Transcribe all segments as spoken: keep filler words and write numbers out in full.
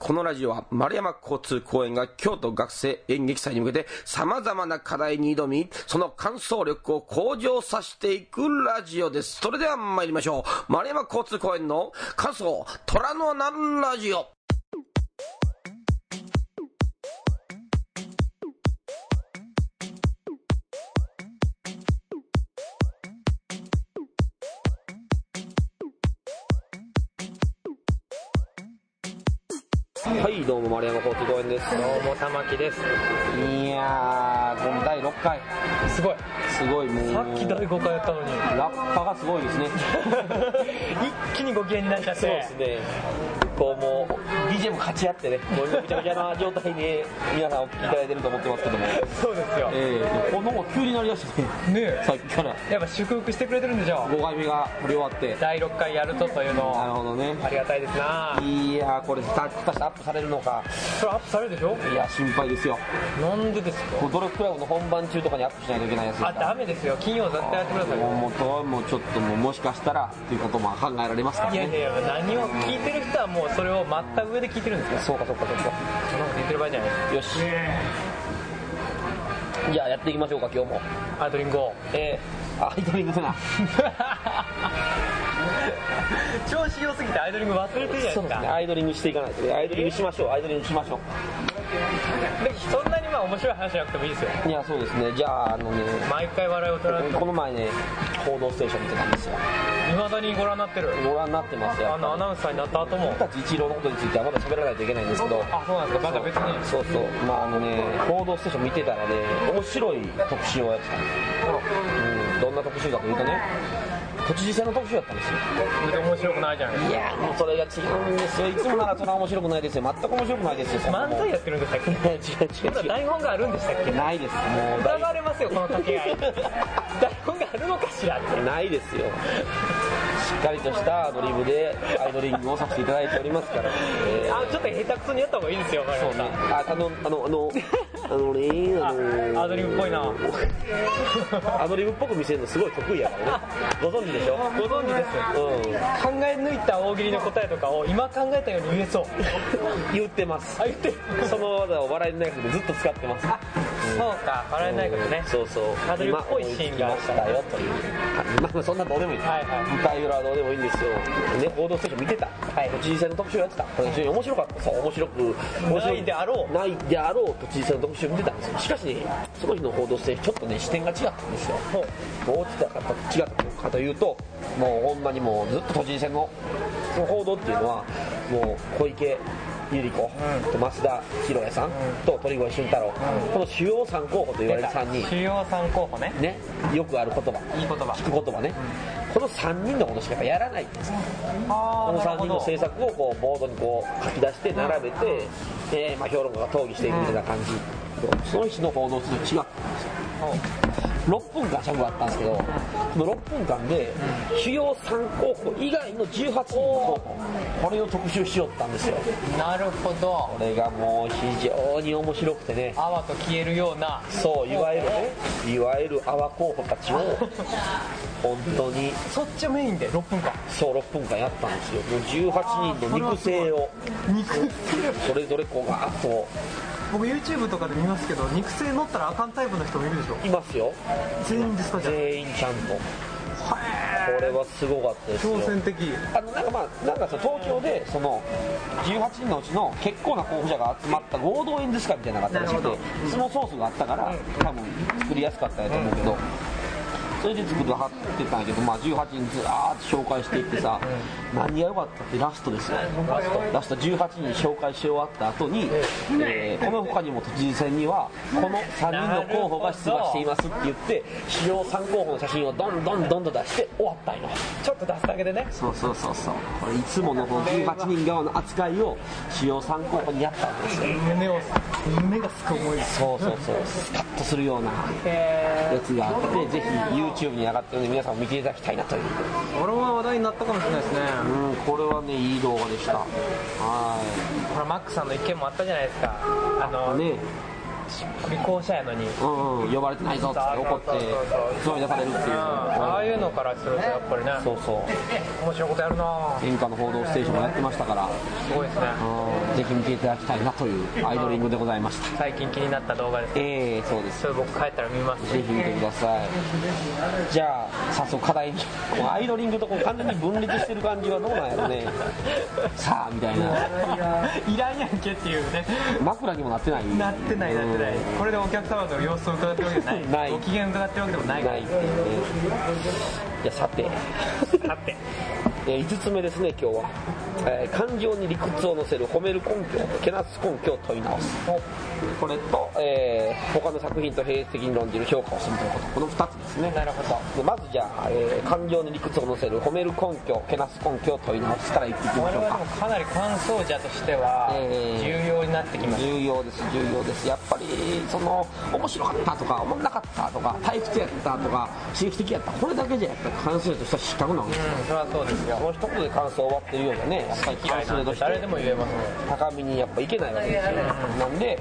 このラジオは丸山交通公園が京都学生演劇祭に向けて様々な課題に挑み、その感想力を向上させていくラジオです。それでは参りましょう。丸山交通公園の感想虎のなんラジオ。はい、どうも丸山交通公園です。 どうも玉木です。 いやー、このだいろっかいすごいすごい、もうさっきだいごかいやったのにラッパがすごいですね一気にご機嫌になっちゃって。 そうですね、こうもう ビージーエム 勝ち合ってね、もうめちゃめちゃな状態に皆さんお聞きいただいてると思ってますけどもそうですよ、 えー、この方が急になりだしてねね、 さっきからやっぱ祝福してくれてるんでしょ。 ごかいめが振り終わってだいろっかいやるとというのを。 なるほどね、 ありがたいですな。 いやー、これ果たしてアップされるのか。 それアップされるでしょ。 いや、心配ですよ。 なんでですか。 ドラクラブの本番中とかにアップしないといけないやつですあ、 から。 ダメですよ、金曜絶対やってくださいよ。 もうもうもうちょっともうもしかしたらっていうことも考えられますからね。 いやいやいや、何を聞いてる人はもうそれを待った上で聞いてるんですよ。 そうかそうかそうか、 そんなこと言ってる場合じゃないです。 よし、じゃあやっていきましょうか今日も。 アイドリングをえー、アイドリングすな調子良すぎてアイドリング忘れてるじゃないですか。 そうですね、アイドリングしていかないとね。アイドリングしましょう、アイドリングしましょう。 でもそんなにまあ面白い話じゃなくてもいいですよ。 いや、そうですね。じゃああのね、 毎回笑いを取られてこの前ね、報道ステーション見てたんですよ。 未だにご覧になってる。 ご覧になってますよ。 あのアナウンサーになった後も。 僕たち一郎のことについてはまだ喋らないといけないんですけど。 あ、そうなんですか。まだ別に。 そうそう、まああのね、報道ステーション見てたらね、面白い特集をやってたんですよ。うん、どんな特集かというとね、都知事選の特集やったんですよ。 全然面白くないじゃないですか。 いやもうそれが違うんですよ。いつもならそれは面白くないですよ。全く面白くないですよ。 漫才やってるんでしたっけ。 違う違う違う。 台本があるんでしたっけ。 ないです。もう疑われますよこの掛け合い。台本があるのかしらって。 ないですよ。しっかりとしたアドリブでアイドリングをさせていただいておりますから、 えー、あ、ちょっと下手くそにやった方がいいですよ。 そうね、あ、あのあのあのあのね、あのアドリブっぽいな。 アドリブっぽく見せるのすごい得意やからね。ご存知でしょ。 ご存知です、うん、考え抜いた大喜利の答えとかを今考えたように言えそう。 言ってます。 あ、言ってる。 その技を笑いのナイフでずっと使ってます。あ、 うん、そうか、笑いないことね。 そうそう、 アドリブっぽいシーンがあったよという。まあそんなどうでもいい、はいはい、舞台裏はどうでもいいんですよね。報道ステーション見てた、はい、都知事選の特集をやってた。これ非常に面白かった。そう、面白く面白ないであろうないであろう都知事選の特集を見てたんですよ。しかしね、その日の報道ステーションちょっとね視点が違ったんですよ。もうどう違ったか違ったかというと、もうほんまにもうずっと都知事選の報道っていうのはもう小池百合子、うん、と増田博也さん、うん、と鳥越俊太郎、うん、この主要さん候補と言われるさんにん、 主要さん候補ね、 ね、よくある言葉、いい言葉、聞く言葉ね、うん、このさんにんのことしかやっぱやらないんです。このさんにんの政策をこうボードにこう書き出して並べて、うん、えーまあ、評論家が討議していくみたいな感じ、うん、その日の報道と違ったんですよ。ろっぷんかん尺があったんですけど、このろっぷんかんで主要さん候補以外のじゅうはちにんの候補、これを特集しよったんですよ。 なるほど。 これがもう非常に面白くてね、 泡と消えるような、 そう、いわゆるね、いわゆる泡候補たちを本当にそっちメインでろっぷんかん、 そうろっぷんかんやったんですよ。もうじゅうはちにんの肉声を肉声それぞれこうガーッと。 僕 YouTube とかで見ますけど、肉声乗ったらあかんタイプの人もいるでしょ。 いますよ。 全員ですか。じゃあ全員ちゃんと。これはすごかったですよ。 挑戦的。 あのなんかまあなんかさ、東京でそのじゅうはちにんのうちの結構な候補者が集まった合同演説会みたいなのがあったらしくて、そのソースがあったから多分作りやすかったんやと思うけど、それで作ってはってたんやけど、まあ、じゅうはちにんずらーっと紹介していってさ、うん、何が良かったってラストですよ。ラストラストじゅうはちにん紹介し終わった後に、えー、この他にも都知事選にはこのさんにんの候補が出馬していますって言って主要さん候補の写真をどんどんどんどん出して終わったんよ。 ちょっと出すだけでね。 そうそうそうそう、これいつものこのじゅうはちにん側の扱いを主要さん候補にやったんですよ。 胸を胸がすく思い。 そうそうそう、スカッとするようなやつがあって、ぜひYouTube に上がってるので皆さんも見ていただきたいなという。 これは話題になったかもしれないですね。 うん、これはね、いい動画でした。はい。 これマックさんの意見もあったじゃないですか。あのね、 しっくり校舎やのに、 うん、呼ばれてないぞって怒ってつまみ出されるっていう、うん、 ああいうのからするとやっぱりね、 そうそう面白いことやるな。 演歌の報道ステーションもやってましたから、 すごいですね、 うん、ぜひ見ていただきたいなというアイドリングでございました。 最近気になった動画です。 ええー、そうです。 それ僕帰ったら見ます。 ぜひ見てください。じゃあ早速課題に、アイドリングとこう完全に分裂してる感じはどうなんやろね。さあみたいな、 いらんやんけっていうね。 枕にもなってない。 なってないなってない。これでお客様の様子を伺ってるわけじゃない。ない。ご機嫌伺ってるわけでもない。 ないっていうね。いやさて。 さて。 えー、いつつめですね今日は、えー、感情に理屈を乗せる褒める根拠けなす根拠を問い直す、これと、えー、他の作品と並列的に論じる評価をするということ、このふたつですね。 なるほど。 でまずじゃあ、えー、感情に理屈を乗せる褒める根拠けなす根拠を問い直すからいっていきましょうか。 これはでもかなり感想者としては重要になってきます、えー、 重要です重要です。やっぱりその面白かったとか面白なかったとか退屈やったとか刺激的やった、これだけじゃやっぱり感想者としては失格なんですよ、 うん、それはそうですよ。 もう一言で感想終わってるようなね、やっぱり感想として誰でも言えますね。 高みにやっぱいけないわけですよ。なんで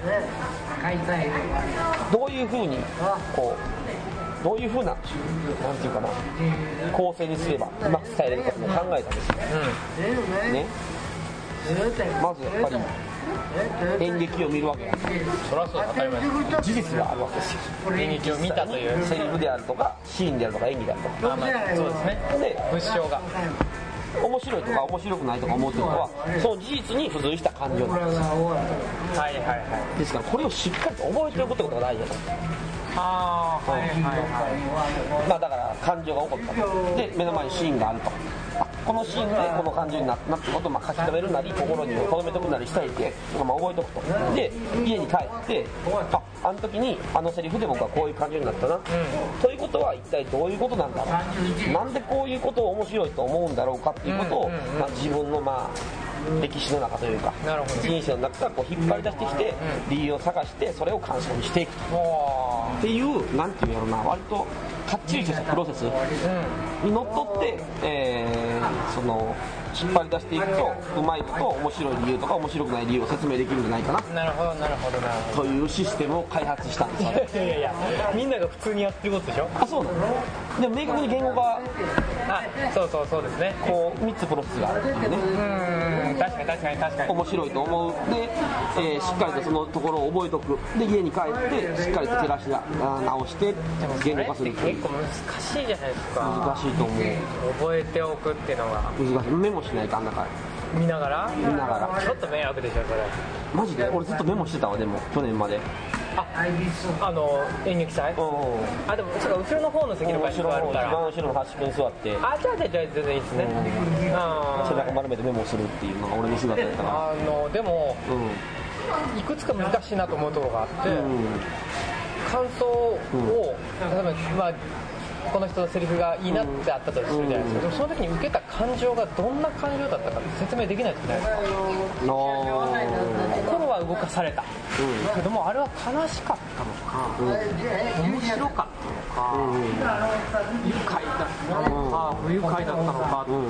どういう風にこうどういう風ななんていうかな構成にすればうまく伝えれるかっていうのを考えたんですよ、うん、ね。まずやっぱり演劇を見るわけや。 そりゃそう、当たり前です。 事実があるわけですよ。 演劇を見たというセリフであるとかシーンであるとか演技であるとか、 あ、まあ、そうですね。 で物証が面白いとか面白くないとか思うということはその事実に付随した感情なんですよ。 はいはいはい。 ですからこれをしっかりと覚えておくってことが大事だと。 ああ、はいはいはい。 まあだから感情が起こったとで目の前にシーンがあると、あこのシーンでこの感情になったってことをまあ書き留めるなり心に留めとくなりしたいってまあ覚えておくと。で家に帰ってああの時にあのセリフで僕はこういう感情になったな、うん、ということは一体どういうことなんだろう、なんでこういうことを面白いと思うんだろうかっていうことを、まあ、自分のまあ歴史の中というか人生の中からこう引っ張り出してきて理由を探してそれを感想にしていくっていうなんていうやろな割とかっちりとしたプロセスにのっとって、えー、その引っ張り出していくとうまいこと面白い理由とか面白くない理由を説明できるんじゃないかな。 なるほどなるほどなるほど。 というシステムを開発したんですよ。 いやいやいやみんなが普通にやってることでしょ。 あそうなの。でも明確に言語があそうそうそうですね。 こうみっつプロセスがあるっていうね。 うん確かに確かに確かに面白いと思うで、えー、しっかりとそのところを覚えとくで家に帰ってしっかりと照らし直して言語化するっていう。 結構難しいじゃないですか。 難しいと思う。 覚えておくっていうのが難しい。メモしないかんだから見ながら見ながらちょっと迷惑でしょそれ。 マジで俺ずっとメモしてたわ。でも去年までああの演劇祭、うん、あでもちょっと後ろの方の席の場所があるから一番後ろの端っこに座ってあじゃあじゃあ全然いいですね、うん、あ背中丸めてメモするっていうのが俺の姿だったからあのでも、うん、いくつか難しいなと思うところがあって、うん、感想を、うん、例えばまあこの人のセリフがいいなってあったとするじゃないですか、うん、でもその時に受けた感情がどんな感情だったかって説明できないじゃないですか。心は動かされた、うん、けどもあれは悲しかったのか、うん、面白かったのか、うん、愉快だったのか、うん、不愉快だったのか、うん、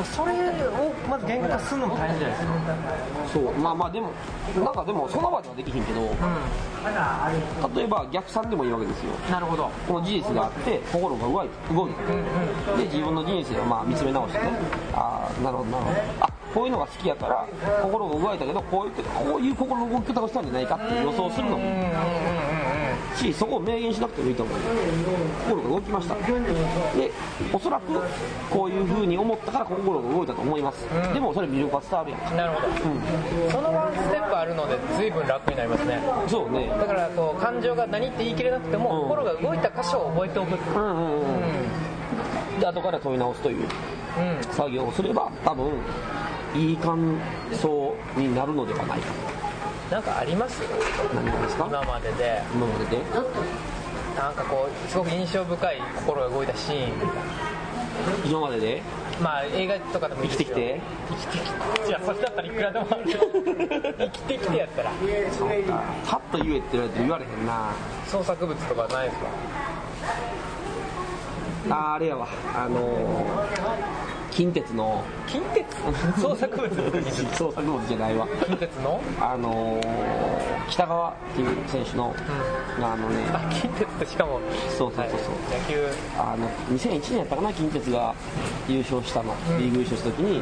それをまず言語化するのも大変じゃないですか。 そうまあまあでもなんかでもその場ではできひんけど、うん、例えば逆算でもいいわけですよ。 なるほど。 この事実があって心が動いて動いて、うんうん、で自分の人生をまあ見つめ直してね、ああなるほどなるほど、あこういうのが好きやから心が動いたけどこういうこういう心の動き方をしたんじゃないかって予想するのもし、そこを明言しなくてもいいと思う。心が動きました。でおそらくこういう風に思ったから心が動いたと思います、うん、でもそれ魅力が伝わるやんか。 なるほど、うん、そのワンステップあるので随分楽になりますね。 そうね。 だからこう感情が何って言い切れなくても、うん、心が動いた箇所を覚えておく、うんうんうんうん、で後から問い直すという、うん、作業をすれば多分いい感想になるのではないか。 なんかあります？ 何ですか？ 今までで今まででなんかこうすごく印象深い心が動いたシーン。 今まででまあ映画とかでもいいですよ。 生きてきて生きてきていやそれだったらいくらでもある生きてきてやったらそうかパッと言えって言われて言われへんな。 創作物とかないですか？ ああれやわあのー近鉄の近鉄創作物創作物じゃないわ近鉄のあのー、北川っていう選手の、うん、あのねあ近鉄ってしかもそうそうそうそう、はい、 野球あのにせんいちねんやったかな近鉄が優勝したの、うん、リーグ優勝した時に、うん、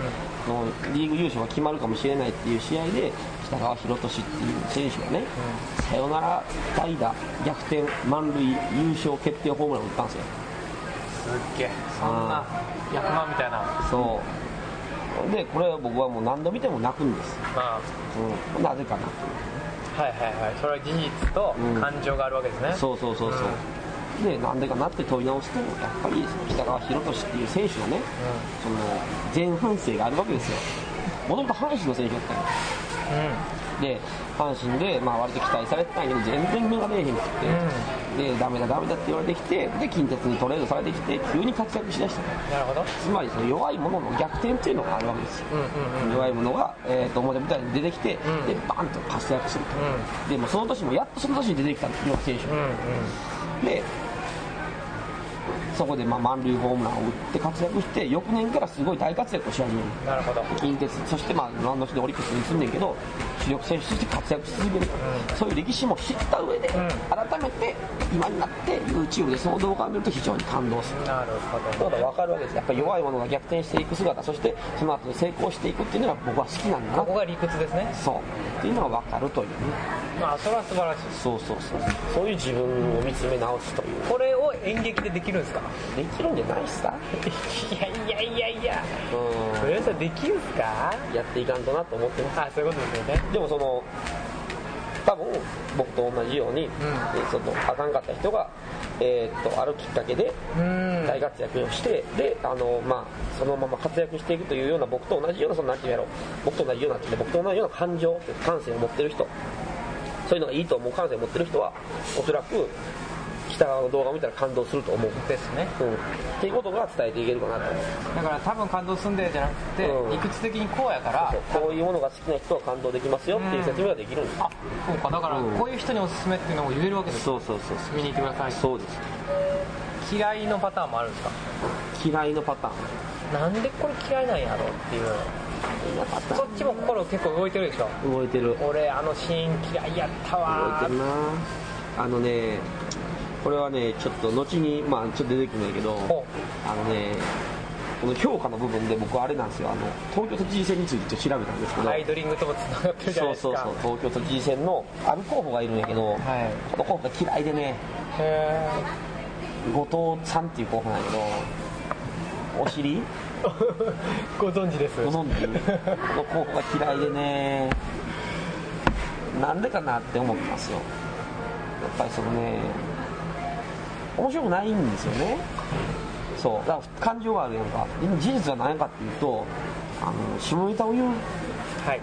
リーグ優勝が決まるかもしれないっていう試合で北川博俊っていう選手がね、うん、サヨナラ代打逆転満塁優勝決定ホームランを打ったんですよ。 すっげえそんな役満みたいな。 そうでこれは僕はもう何度見ても泣くんです、まあうん、なぜかなはいはいはいそれは事実と感情があるわけですね、 うん、そうそうそうそう、うん、でなんでかなって問い直すとやっぱり北川博俊っていう選手のね、うん、その前半生があるわけですよ。もともと阪神の選手だったんです、うん、で阪神で、まあ、割と期待されてたんやけど全然目が出えへんくって、うん、でダメだダメだって言われてきてで近鉄にトレードされてきて急に活躍しだした。 なるほど。 つまりその弱い者の逆転っていうのがあるわけですよ、うんうんうん、弱い者が、えー、と表舞台に出てきて、うん、でバンと活躍すると、うん、でもその年もやっとその年に出てきたような選手、うんうん、でそこでまあ満塁ホームランを打って活躍して翌年からすごい大活躍をし始める。 なるほど。 近鉄そしてまあランドシでオリックスに住んでんけど主力選手として活躍し続ける、うん、そういう歴史も知った上で、うん、改めて今になって YouTube でその動画を見ると非常に感動する。 なるほど、 だから分かるわけです。やっぱり弱い者が逆転していく姿そしてその後で成功していくっていうのが僕は好きなんだな。 ここが理屈ですね。 そうっていうのが分かるというね。 まあそれは素晴らしい。 そうそうそうそういう自分を見つめ直すという。 これを演劇でできるんですか。 できるんじゃないっすか。 いやいやいやいやうんそれはできるんすか。 やっていかんとなと思ってます。 あそういうことですよね。 でもその多分僕と同じように、うん、そのあかんかった人が、えー、っとあるきっかけで大活躍をしてであの、まあ、そのまま活躍していくというような僕と同じようなそのなんていうやろ僕と同じような僕と同じような感情感性を持ってる人そういうのがいいと思う感性を持ってる人はおそらく北側の動画を見たら感動すると思うですね、 うん、っていうことが伝えていけるかなと思う。 だから多分感動すんでじゃなくて、うん、理屈的にこうやからそうそうこういうものが好きな人は感動できますよっていう説明ができるんです、うん、 あそうかだからこういう人におすすめっていうのも言えるわけです、 うん、そうそうそう見に行ってください。 そうです。 嫌いのパターンもあるんですか。 嫌いのパターンなんでこれ嫌いなんやろっていうそっちも心結構動いてるでしょ。 動いてる。 俺あのシーン嫌いやったわ。 動いてるな。あのねこれはねちょっと後にまあちょっと出てくるんだけどあのねこの評価の部分で僕あれなんですよあの東京都知事選についてちょっと調べたんですけどアイドリングともつながってるじゃないですか。 そうそうそう東京都知事選のある候補がいるんやけど、はい、この候補が嫌いでねへ後藤さんっていう候補なんやけどお尻ご存知です。 ご存知この候補が嫌いでねなんでかなって思ってますよ。やっぱりそのね面白くないんですよね。そうだから感情があるやんか。事実は何かっていうとあの下ネタを言う、はい、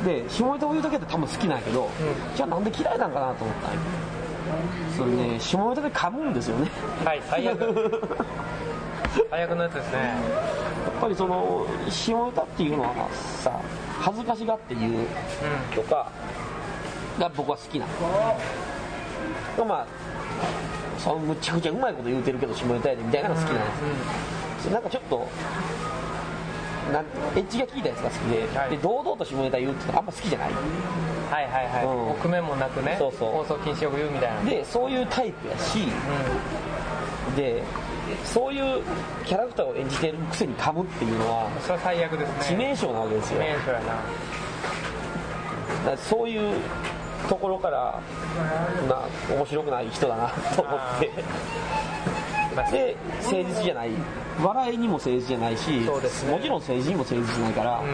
で下ネタを言うだけって多分好きなんやけど、うん、じゃあなんで嫌いなんかなと思ったんや。それね下ネタで噛むんですよね。 はい最悪最悪のやつですね。やっぱりその下ネタっていうのはさ恥ずかしがって言うとか、うん、が僕は好きなの。まあそうむちゃくちゃうまいこと言うてるけど下ネタやでみたいなのが好きなんです、うんうん、なんかちょっとなんエッジが効いたやつが好きで、はい、で堂々と下ネタ言うってのあんま好きじゃない。 はいはいはい、うん、臆面もなくね。 そうそう放送禁止よく言うみたいなでそういうタイプやし、うん、でそういうキャラクターを演じてるくせに噛むっていうのはそれは最悪ですね。 致命傷なわけですよ。 致命傷やな。だからそういうところからな面白くない人だなと思ってで誠実じゃない笑いにも誠実じゃないしそうです、ね、もちろん政治にも誠実じゃないから、うん、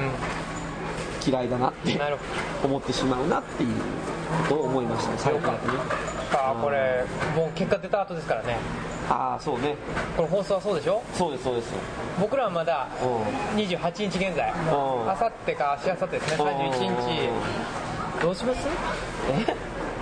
嫌いだなって思ってしまうなっていうことを思いましたね最後からね。 あこれもう結果出た後ですからね。 ああそうねこの放送はそうでしょ。 そうですそうです。 僕らはまだにじゅうはちにち現在あさってかしあさってですねさんじゅういちにちどうします？ え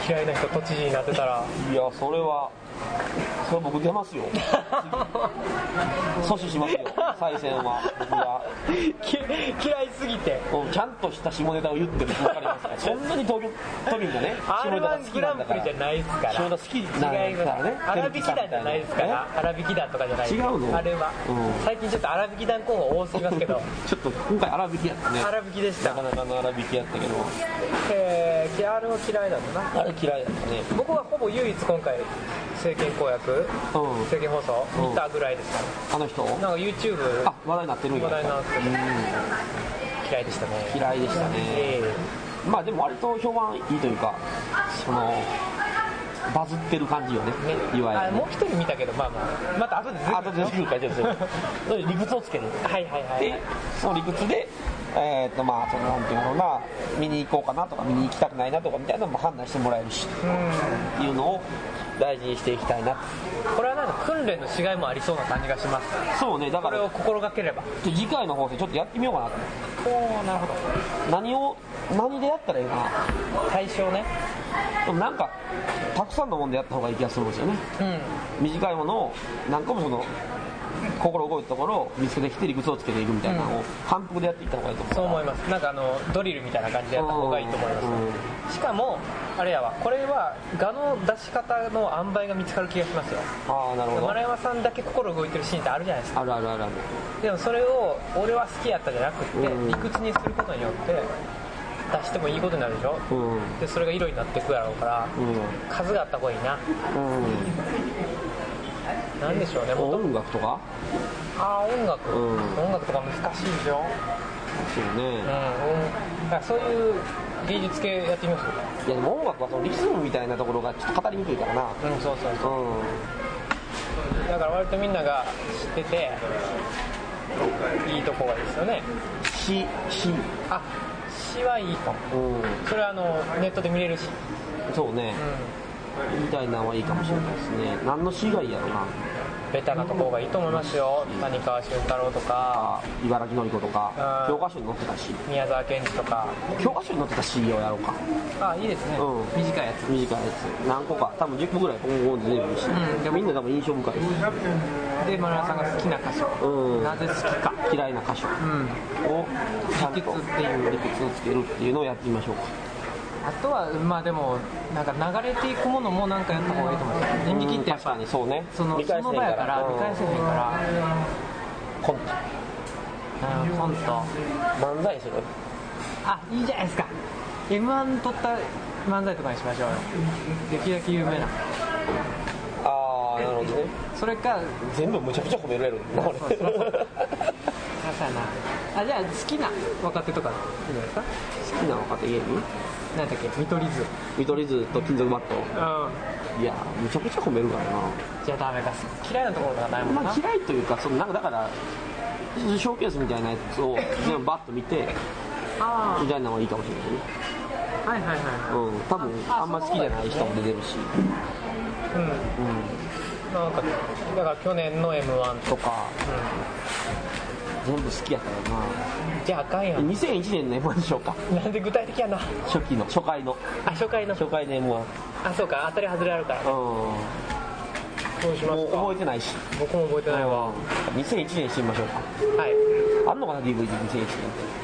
嫌いな人都知事になってたらいやそれはそれ僕出ますよ阻止しますよ再選は僕が嫌いすぎてちゃんとした下ネタを言ってる分かりますからそんなに東京都民がねアールワン グランプリじゃないですから下ネタ好きなんだからね荒引き団じゃないですから荒引き団とかじゃない違うのあれは、うん、最近ちょっと荒引き団候補多すぎますけどちょっと今回荒引きやったね荒引きでしたなかなかの荒引きやったけどえー、あれは嫌いだったなあれ嫌いだったね僕はほぼ唯一今回政見公約、うん、政見放送見たぐらいですから、ね、 あの人なんか YouTube あ話題になってるんや話題になってる、うん、嫌いでしたね嫌いでしたね、えー、まあでも割と評判いいというかそのバズってる感じよね、ねいわゆる、ね、 あもう一人見たけどまあまあまた後で出てくる後で出てくるからですよ理屈をつけるはいはいはいでその理屈でえーっとまあそのなんていうのな見に行こうかなとか見に行きたくないなとかみたいなのも判断してもらえるしっていうのを大事にしていきたいな。 これはなんか訓練のしがいもありそうな感じがします。 そうね、だからこれを心がければ次回の放送ちょっとやってみようかなと思って。おー、なるほど。 何を何でやったらいいかな。 対象ね。 でもなんかたくさんのものでやった方がいい気がするんですよね、うん、短いものを何個もその心動いたところを見つけてきて理屈をつけていくみたいなのを反復でやっていった方がいいと思う。 そう思います。なんかあのドリルみたいな感じでやった方がいいと思います、うん、しかもあれやわ、これは画の出し方の塩梅が見つかる気がしますよ。 ああ、なるほど。 丸山さんだけ心動いてるシーンってあるじゃないですか。 あるあるあるある。 でもそれを俺は好きやったじゃなくて、うん、理屈にすることによって出してもいいことになるでしょ、うん、でそれが色になっていくやろうから、うん、数があった方がいいな、うん、なんでしょうね。 音楽とかああ音楽、うん、音楽とか難しいでしょ。 そうね、うん、 だからそういう芸術系やってみますよ。 いやでも音楽はそのリズムみたいなところがちょっと語りにくいからな。 うん、そうそうそう、うん、だから割とみんなが知ってていいとこがいいですよね。 詩詩あ詩はいいかも、うん、それはあのネットで見れるし。 そうね、うん、みたいなのはいいかもしれないですね。何の詩がいいやろな。 ベタなところがいいと思いますよ。谷川俊太郎とか茨城のり子とか教科書に載ってたし、 宮沢賢治とか教科書に載ってた詩をやろうか。 あいいですね、うん、短いやつ短いやつ何個か多分じゅっこぐらい今後で出るし、うん、でもみんな多分印象深いですで丸山さんが好きな箇所、うん、なぜ好きか嫌いな箇所をちゃんと理屈をつけるっていうのをやってみましょうか。 あとはまあでもなんか流れていくものもなんかやった方がいいと思うんですよ。演劇ってやっぱそうね、 そのその場やから理解せへんからコント、 うん、コント漫才する。 あいいじゃないですか。 エムワン 取った漫才とかにしましょうよ。できるだけ有名な。 ああなるほどね。 それか全部むちゃくちゃ褒められるな俺。そうそうそうそうやな。あじゃあ好きな若手とかいいんじゃないですか。 好きな若手芸人何だっけ、見取り図見取り図と金属バット、うん、いやむちゃくちゃ褒めるからな。 じゃあダメか。嫌いなところがないもんな、 まあ、嫌いというかそのなんかだからショーケースみたいなやつを全部バッと見てあみたいなのはいいかもしれないね。 はいはいはい、 うん、多分 あ, あんま好きじゃない人も出てるし、うん、うん、 なんかだから去年の エムワン とか、 うん、全部好きやったよな。 じゃああかんやん。 にせんいちねんの エムワン でしょうか。 なんで具体的やな。 初期の初回のあ初回の初回の エムワン。 あそうか、当たり外れあるから、ね、うん。どうしますか。 覚えてないし。 僕も覚えてないわ。 にせんいちねんにしてみましょうか。はい。あんのかな ディーブイディーにせんいちねんって。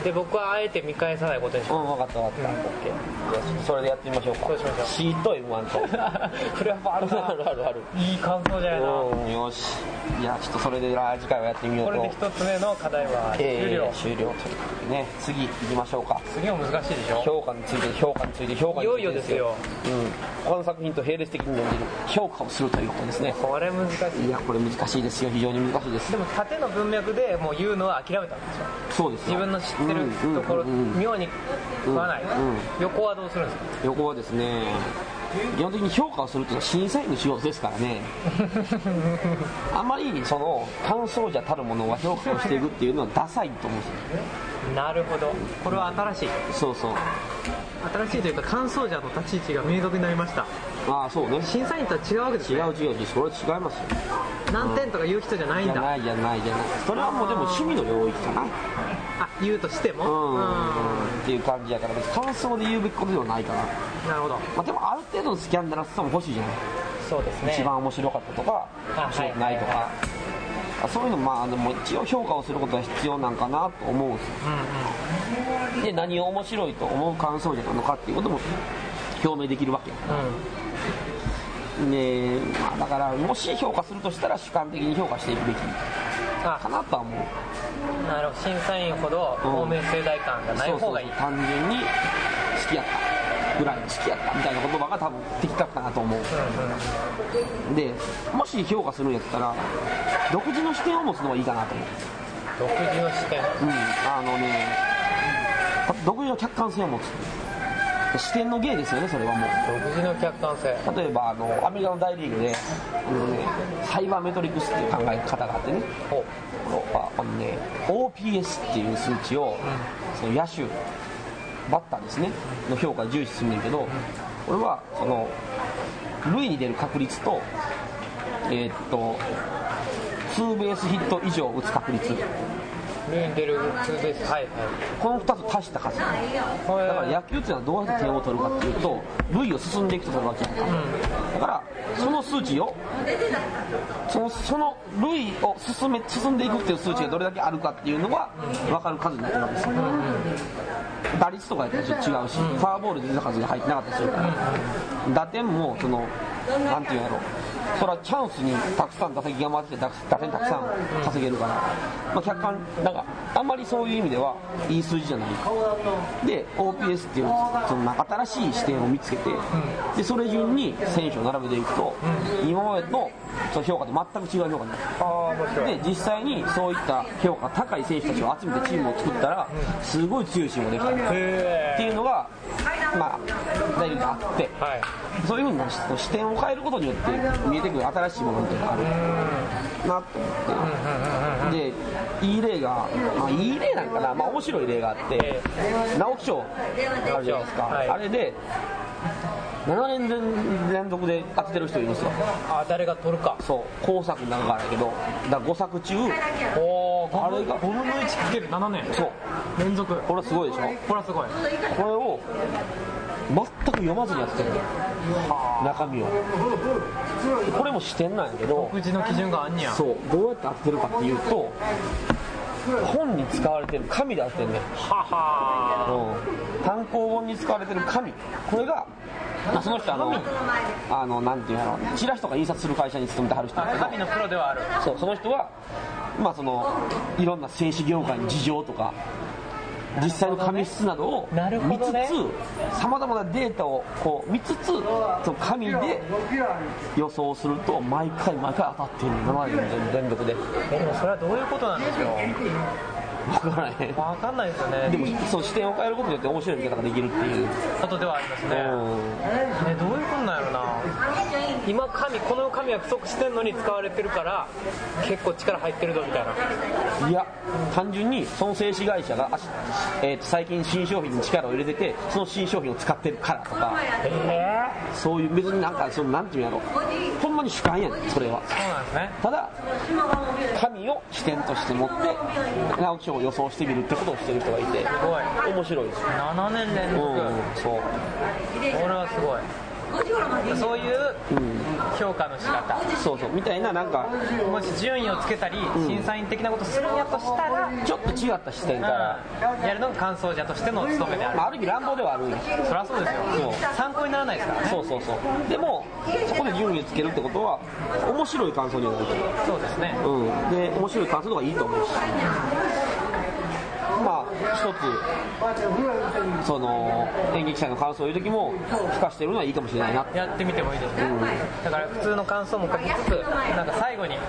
で僕はあえて見返さないことにします。 うん分かった分かった。うん、オッケー。それでやってみましょうか。 そうしましょう。 シーと エムワン と。 これはあるな。 あるあるある。 いい感想じゃないな。 うんよし。いやちょっとそれで次回はやってみようと。 これで一つ目の課題は終了。 えー、終了というね。次行きましょうか。 次も難しいでしょ。 評価について評価について評価について。 いよいよですよ。 うん。他の作品と並列的に読んでる評価をするということですね。 これ難しい。 いやこれ難しいですよ。非常に難しいです。 でも縦の文脈でもう言うのは諦めたんですよ。 そうです。 自分の知ってるところ、うんうんうん、妙に食わない、うんうん、横はどうするんですか。 横はですね基本的に評価をするというのは審査員の仕事ですからねあまりその感想者たるものは評価をしていくっていうのはダサいと思うんですよ。 なるほど。これは新しい。 そうそう新しいというか感想者の立ち位置が明確になりました。 ああそうね。 審査員とは違うわけですね。 違う違うそれは違いますよ。 何点とか言う人じゃないんだ、うん、 じゃないじゃないじゃない。それはもうでも趣味の領域かな。 あ言うとしても、 うんうんっていう感じやから別に感想で言うべきことではないかな。 なるほど。 まあ、でもある程度のスキャンダラスさも欲しいじゃない。 そうですね。 一番面白かったとか面白くないとか、 はいはいはい、そういうのまあでも一応評価をすることは必要なんかなと思うんですよ、うんうん、で何を面白いと思う感想者なのかっていうことも表明できるわけやから、うんでまあ、だからもし評価するとしたら主観的に評価していくべきかなとは思う。 なるほど。審査員ほど透明性大感がない方がいい、 うん、そうそう単純に好きやったぐらい好きやったみたいな言葉が多分的確かなと思う、うんうん、でもし評価するんやったら独自の視点を持つのがいいかなと思う。 独自の視点、 うんあのね独自の客観性を持つ視点の芸ですよね。それはもう独自の客観性。 例えばあのアメリカの大リーグで、あのね、サイバーメトリクスっていう考え方があってね、このあのね オーピーエス っていう数値を、うん、その野手バッターですねの評価を重視するんだけど、これはその塁に出る確率とえー、っとツーベースヒット以上打つ確率、 塁に出るツーベース、はいはい、 このふたつ足した数だから野球っていうのはどうやって点を取るかっていうと塁を進んでいくと取るわけやんか、うん、だからその数値をそのその塁を進め進んでいくっていう数値がどれだけあるかっていうのが分かる数になってるんですよ、うん、打率とかやったらちょっと違うし、うん、フォアボールで出た数が入ってなかったりするから、うん、打点もそのなんていうんやろそれはチャンスにたくさん打席が回ってきて打点たくさん稼げるから、まあ、客観なんかあんまりそういう意味ではいい数字じゃないで オーピーエス っていうその新しい視点を見つけてでそれ順に選手を並べていくと今までとその評価と全く違う評価になる。 あ面白い。 で実際にそういった評価高い選手たちを集めてチームを作ったらすごい強いチームができたっていうのがまあ大リーグであって、はい、そういうふうな視点を変えることによって見えてくる新しいものっていうのがあるなと思って、でいい例が、まあ、いい例なんかな、まあ、面白い例があって直木賞あるじゃないですか、はい、あれでななねん連続で当ててる人いるんですよ。 あ誰が取るか。 そう後作の中からだけどだからごさく中おあれがごぶんのいちかけるななねんそう連続。 これはすごいでしょ。 これはすごい。 これを全く読まずにやってる中身をこれも視点なんやけど独自の基準があんにゃ。 そうどうやって当ててるかっていうと本に使われてる紙で当ててるね。 ははー、うん、単行本に使われてる紙これがその人あのあのなんていうのチラシとか印刷する会社に勤めてはる人だけど紙のプロではある。 そうその人はまあそのいろんな製紙業界の事情とか実際の紙質などを見つつさまざまなデータをこう見つつその紙で予想すると毎回毎回当たっているななねん連続で。 えでもそれはどういうことなんでしょう。 分からない分かんないですよね。 でもその視点を変えることによって面白い見方ができるっていうことではありますね。ねどういうことなんやろな。今紙この紙は不足してんのに使われてるから結構力入ってるぞみたいな。 いや単純にその製紙会社が、えー、と最近新商品に力を入れててその新商品を使ってるからとか、えー、そういう別になんかそのなんていうんやろほんまに主観やねんそれは。 そうなんですね。 ただ紙を視点として持って直木賞を予想してみるってことをしてる人がいてすごい面白いですよ。 ななねん連続、うん、 そうこれはすごい。そういう評価の仕方、 うん、そうそうみたいななんかもし順位をつけたり、うん、審査員的なことするんやとしたらちょっと違った視点から、 うん、やるのが感想者としての務めである、 まあ、ある意味乱暴ではあるんです。 そりゃそうですよ。そう参考にならないですからね。そうそうそうでもそこで順位をつけるってことは面白い感想になると。 そうですね、 うん、で面白い感想の方がいいと思うしまあ一つその演劇祭の感想を言う時も付加してるのはいいかもしれないな。 やってみてもいいですね、うん、だから普通の感想も書きつつなんか最後に、うん、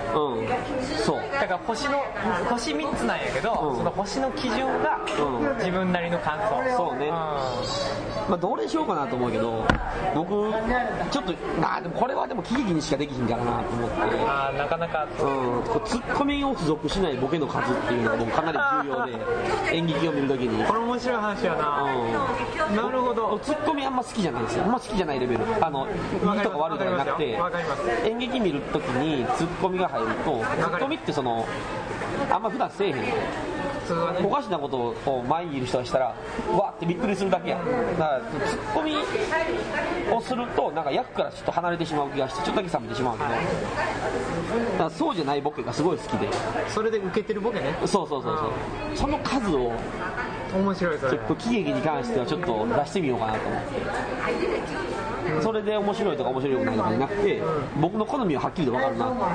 そうだから星の星みっつなんやけど、うん、その星の基準が自分なりの感想、 そうね、うん、まあどれにしようかなと思うけど僕ちょっとまあでもこれはでも喜劇にしかできひんからなと思って、 あなかなか、 うん、ツッコミを付属しないボケの数っていうのが僕かなり重要で演劇を見るときにこれ面白い話やな、うん、なるほど。 ツッコミあんま好きじゃないんですよ。あんま好きじゃないレベルあのいいとか悪いとかじゃなくて演劇見るときにツッコミが入るとツッコミってそのあんま普段せえへん通はね、 おかしなことを前にいる人がしたらわーってびっくりするだけやん。だからツッコミをするとなんか役からちょっと離れてしまう気がしてちょっとだけ冷めてしまうけど、だからそうじゃないボケがすごい好きで、 それで受けてるボケね。 そうそうそうそう、うん、その数を面白いですね。 ちょっと喜劇に関してはちょっと出してみようかなと思って、うん、それで面白いとか面白いとかじゃなくて、うん、僕の好みははっきりと分かるなと思って、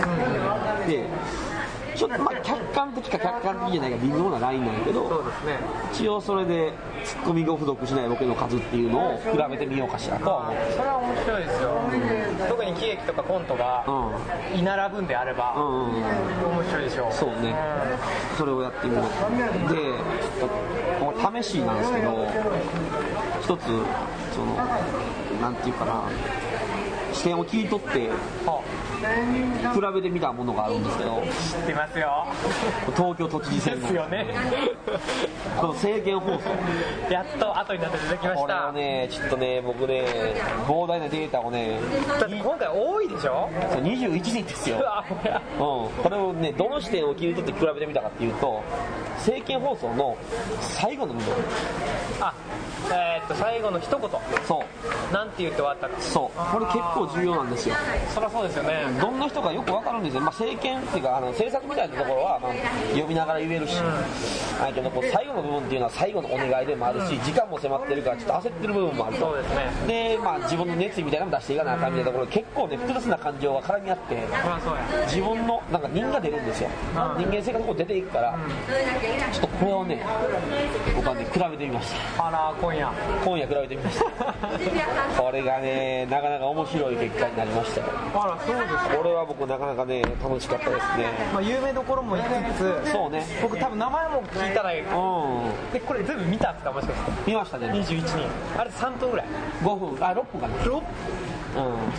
でちょっとまあ客観的か客観的じゃないか微妙なラインなんやけど、 そうですね、 一応それでツッコミが不読しないボケの数っていうのを比べてみようかしらとは思って。 それは面白いですよ、うん、特に喜劇とかコントが居並ぶんであれば、うんうんうん、面白いでしょう。 そうね、うん、それをやってみよう。でちょっと試しなんですけど、一つそのなんていうかな、視点を切り取って比べてみたものがあるんですけど、 知ってますよ、 東京都知事選のですよねこの政見放送やっと後になって出てきました。 これはねちょっとね僕ね膨大なデータをね、 だって今回多いでしょ。 そうにじゅういちにんですよ、うん、これをねどの視点を切り取って比べてみたかっていうと、政見放送の最後の部分、 あ、えー、っと最後の一言、 そうなんて言って終わったか、 そうこれ結構重要なんですよ。 そりゃそうですよね。 どんな人かよくわかるんですよ。まあ、政見っていうかあの政策みたいなところは、まあ、読みながら言えるし、うん、けどこう最後の部分っていうのは最後のお願いでもあるし、うん、時間も迫ってるからちょっと焦ってる部分もあると。 そうですね。 で、まあ、自分の熱意みたいなのも出していかなあかんみたいなところ、結構ね複雑な感情が絡み合って、 まあ、そうや自分のなんか人が出るんですよ、うん、人間性がこう出ていくから、うん、ちょっとこれをね僕はね比べてみました。 あら今夜今夜比べてみましたこれがねなかなか面白い結果になりましたよ。 あらそうですか。 これは僕なかなかね楽しかったですね。 まあ、有名どころも行きつつ、そうね、僕多分名前も聞いたら、うん、でこれ全部見たんですか、もしかして。 見ましたね。 にじゅういちにん、あれさんぷんぐらい、 ごふん、あろっぷんかな、 ろっうん、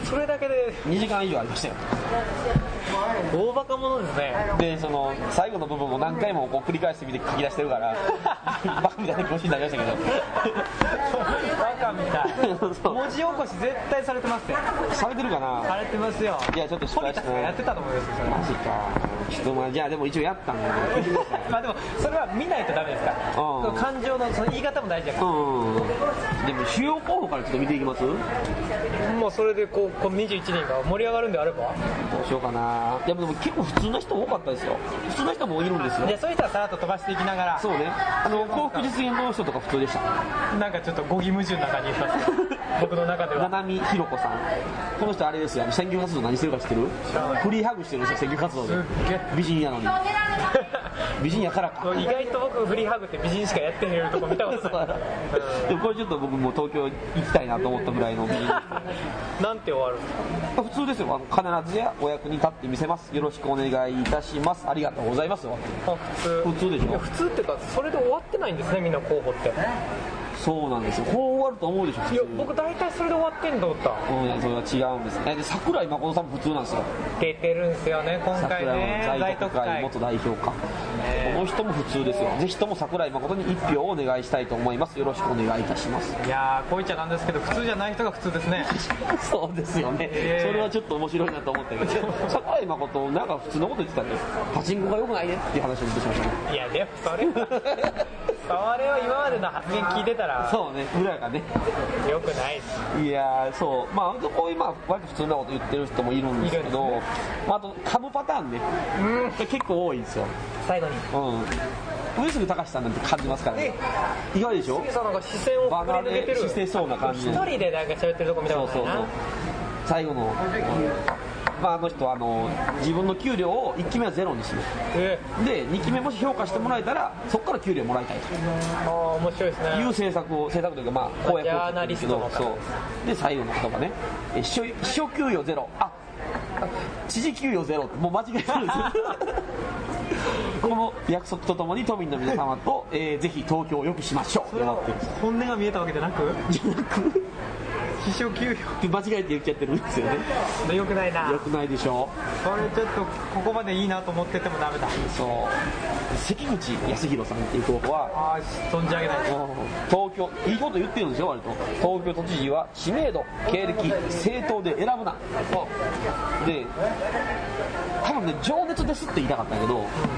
それだけでにじかん以上ありましたよ。 大バカ者ですね。 でその最後の部分を何回もこう繰り返してみて書き出してるからバカみたいな気持ちになりましたけどバカみたい文字起こし絶対されてますよ。 されてるかな。 されてますよ。 いやちょっと失敗したね。 やってたと思いますよ。 マジか。ちょっとまあじゃあでも一応やったんだけどまあでもそれは見ないとダメですから、うん、感情のその言い方も大事だから、うん、 でも主要候補からちょっと見ていきます。 もうそれでこうこのにじゅういちにんが盛り上がるんであればどうしようかな。いやでも結構普通の人多かったですよ。普通の人もいるんですよ。 でそういう人はさらっと飛ばしていきながら、 そうね、あの幸福実現の人とか普通でした。 なんかちょっと語義矛盾な感じがします僕の中では。 七海ひろ子さん、この人あれですよ、選挙活動何してるか知ってる？フリーハグしてるんですよ、選挙活動で。美人やのに美人やからか。 意外と僕フリーハグって美人しかやってへんとこ見たことないでもこれちょっと僕も東京行きたいなと思ったぐらいの美人なんて終わる普通ですよ。あの必ずやお役に立ってみせます、よろしくお願いいたします、ありがとうございますよ。 あ普通普通でしょ。 普通っていうかそれで終わってないんですね、みんな候補って。 そうなんですよ。こう終わると思うでしょ普通。 いや僕大体それで終わってんと思った。 うん、それは違うんですね。で桜井誠さんも普通なんですよ。 出てるんですよね今回ね。 大特会元代表か、ね、この人も普通ですよ。ぜひとも桜井誠に一票をお願いしたいと思います。よろしくお願いいたします。 いやーこう言っちゃなんですけど普通じゃない人が普通ですねそうですよね、えー、それはちょっと面白いなと思ったけど桜井誠なんか普通のこと言ってたんです。パチンコが良くないねっていう話をしてしましたね。 いやでもそれはそれは今までの発言聞いてたらそうね、裏がね良くないです。 いやそうまあこういうまあ割と普通なこと言ってる人もいるんですけど、あと株パターンね、うん、結構多いんですよ最後に。 うん、上杉隆さんなんて感じますからね。意外でしょ。 上杉さんなんか視線をバナーでしてそうな感じ。 一人でなんか喋ってるとこ見たことないな。そうそうそう。 最後の、まあ、あの人はあの自分の給料をいっきめはゼロにする、えー、でにきめもし評価してもらえたらそこから給料もらいたいと。 ああ面白いですね。 いう政策を政策というかまあ公約を作るんですけど、そうで最後の言葉ね、え秘書秘書給与ゼロ、あ知事給与ゼロってもう間違えてるんですこの約束とともに都民の皆様と、えー、ぜひ東京を良くしましょう。 それは本音が見えたわけじゃなくじゃなく秘書給与って間違えて言っちゃってるんですよね。 よくないな。 よくないでしょ。 それちょっとここまでいいなと思っててもダメだ。 そう関口康弘さんっていう候補はああ存じ上げないです。 東京いいこと言ってるんですよ割と。東京都知事は知名度経歴政党で選ぶなで多分ね情熱ですって言いたかったけど、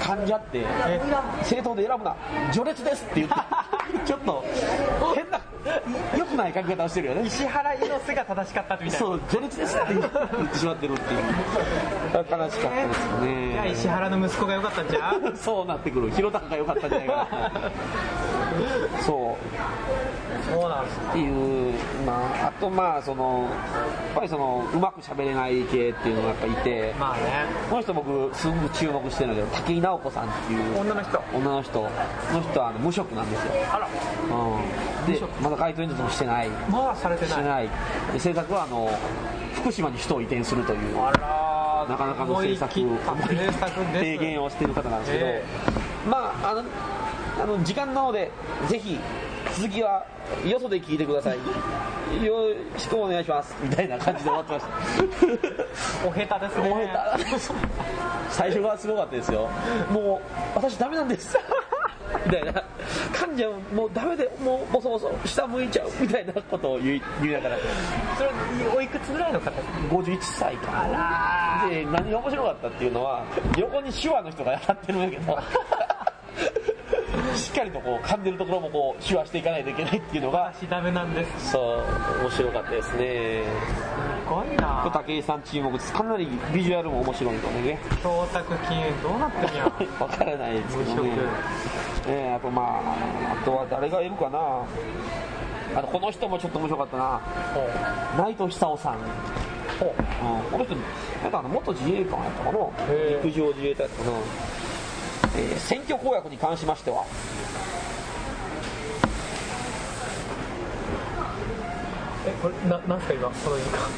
噛んじゃって正当で選ぶな序列ですって言ってちょっと変な良くない書き方をしてるよね。 石原猪瀬が正しかったみたいな。 そう序列ですって言ってしまってるっていう悲しかったですよね。 じゃあ石原の息子が良かったんじゃんそうなってくる。弘隆が良かったんじゃないかなそうそうなんですっていう、まあ、あとまあそのやっぱりそのうまく喋れない系っていうのがやっぱいて、 まあね、 この人僕すごく注目してるんだけど、武井直子さんっていう女の人女の人の人はあの無職なんですよ。 あら、 うん、でまだ街頭演説もしてない、 まだされてない、 してないで政策はあの福島に首都を移転するというあらなかなかの政策提言をしている方なんですけど、えー、まああのあの時間なのでぜひ続きはよそで聞いてくださいよろしくお願いしますみたいな感じで終わってましたお下手ですね。 お下手最初がすごかったですよ。もう私ダメなんですみたいな、患者もうダメでもうボソボソ下向いちゃうみたいなことを言い、言いながら。 それおいくつぐらいの方？ ごじゅういっさいかな。 あらで何が面白かったっていうのは横に手話の人がやってるんやけどしっかりとこう噛んでるところもこう手話していかないといけないっていうのが私ダメなんです。 そう面白かったですね。 すごいな。 武井さん注目です。かなりビジュアルも面白いのでね。 供託金どうなってんやわからないですけどね。えー、あとまああとは誰がいるかな。あとこの人もちょっと面白かったな。内藤久夫さん。うん、この人なんかあの元自衛官やったかな。陸上自衛隊やったかな。えー、選挙公約に関しましてはえこれななんすか今この時間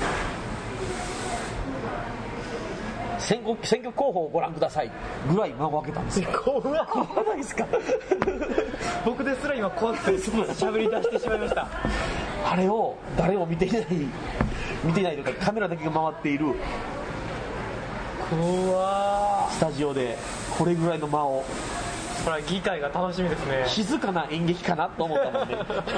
選挙、選挙候補をご覧くださいぐらい間を開けたんですよ。 怖怖ないですか僕ですら今怖くて喋り出してしまいましたあれを誰も見ていない見ていないというかカメラだけが回っている怖スタジオでこれぐらいの間を、 これ議会が楽しみですね。 静かな演劇かなと思ったもんね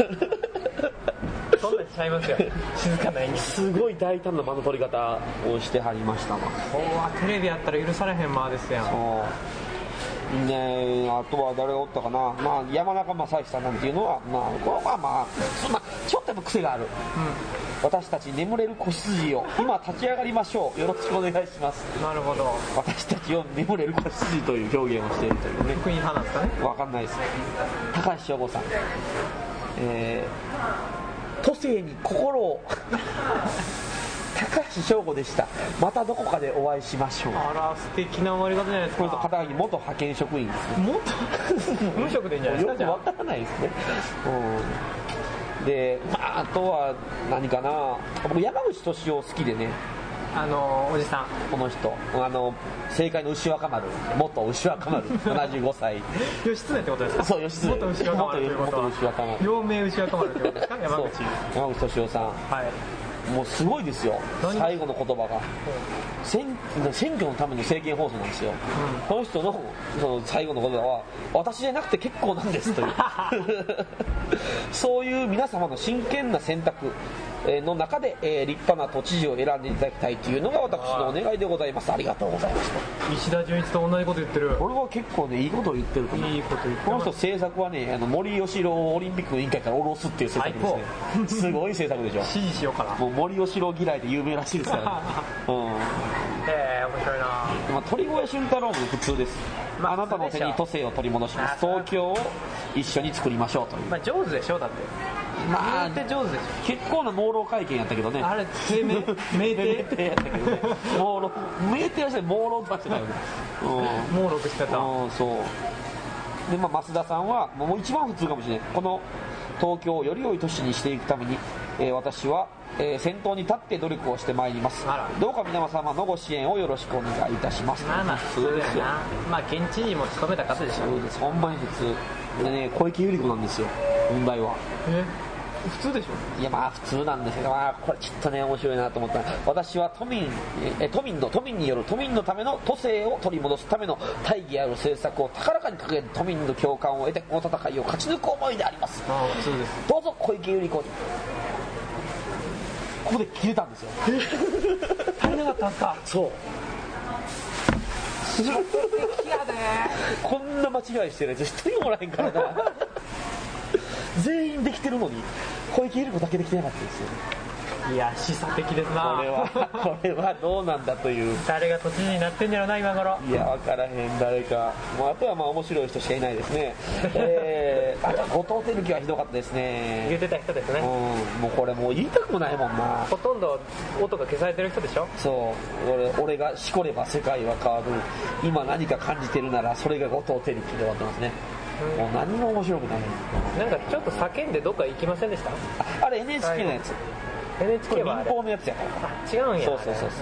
そんなんしちゃいますよ静かな演劇。 すごい大胆な間の取り方をしてはりましたわ。 うわテレビやったら許されへん間ですやん。 そうね、あとは誰がおったかな、まあ、山中正義さんなんていうのは、まあ、これはまあ、まあ、ちょっとやっぱ癖がある、うん、私たち眠れる子羊を今立ち上がりましょうよろしくお願いします。 なるほど。 私たちを眠れる子羊という表現をしているというね。 福音派なんですかね。 わかんないです。高橋翔吾さん、えー、都政に心を高橋翔吾でした。またどこかでお会いしましょう。 あら素敵な終わり方じゃないですか。 これと肩書き元派遣職員ですね。 元無職でいいんじゃないですか。 よくわからないですね、うん、で、まあ、あとは何かな、僕山口敏夫好きでね、 あのおじさんこの人あの政界の牛若丸元牛若丸ななじゅうごさい義経ってことですか。 そう義経元牛若丸ということは元牛若丸両名牛若丸ってことですか。山口山口敏夫さん、はい、もうすごいですよ。最後の言葉が選, 選挙のための政見放送なんですよ、うん、この人 の, その最後の言葉は私じゃなくて結構なんですというそういう皆様の真剣な選択の中で、えー、立派な都知事を選んでいただきたいというのが私のお願いでございます。ありがとうございます。 石田純一と同じこと言ってる。 これは結構ねいいことを言ってると思う。 いいこと言ってこの人政策はねあの森喜朗をオリンピックの委員会から下ろすっていう政策ですね。すごい政策でしょ。 支持しようかな。 もう森喜朗嫌いで有名らしいですから、ねうん、 へえ面白いな。 まあ、鳥越俊太郎も普通です、まあ、あなたの手に都政を取り戻します。東京を一緒に作りましょうという、 まあ、上手でしょだってまあって上手でしょ。 結構な盲ろ会見やったけどね。 あれ声明名帝やったけどね。盲ろ名帝はして盲ろとしてたよね。 盲ろしてた。 うんそうで、まあ、増田さんはもう一番普通かもしれない。この東京をより良い都市にしていくために、えー、私は、えー、先頭に立って努力をしてまいります。どうか皆様のご支援をよろしくお願いいたします。 まあまあ普通ですよ。まあ県知事も務めた方でしょ。 そうです。ほんまに普通でね、小池百合子なんですよ問題は。 え普通でしょ。 いやまあ普通なんですけど、まあ、これちょっとね面白いなと思った。私は都民え都民の都民による都民のための都政を取り戻すための大義ある政策を高らかに掲げて都民の共感を得てこの戦いを勝ち抜く思いであります。 ああ普通です。 どうぞ小池百合子に。ここで切れたんですよ。 足りなかったんですか。 そう敵やでこんな間違いしてるやつ一人もおらへんからな全員できてるのに小池百合子だけできてなかったですよね。 いや示唆的ですな。 これはこれはどうなんだという。 誰が都知事になってんだろうな今頃。 いや分からへん誰か。もうあとはまあ面白い人しかいないですね。えー、あと後藤輝樹はひどかったですね。 言ってた人ですね。 うん、もうこれもう言いたくもないもんな。 ほとんど音が消されてる人でしょ。 そう俺俺がしこれば世界は変わる。今何か感じてるならそれが後藤輝樹で終わってますね。もう何も面白くない。 なんかちょっと叫んでどっか行きませんでした？ あれ エヌエイチケー のやつ。 エヌエイチケー はあれ民放のやつやから。 違うんや。 そうそうそうそう。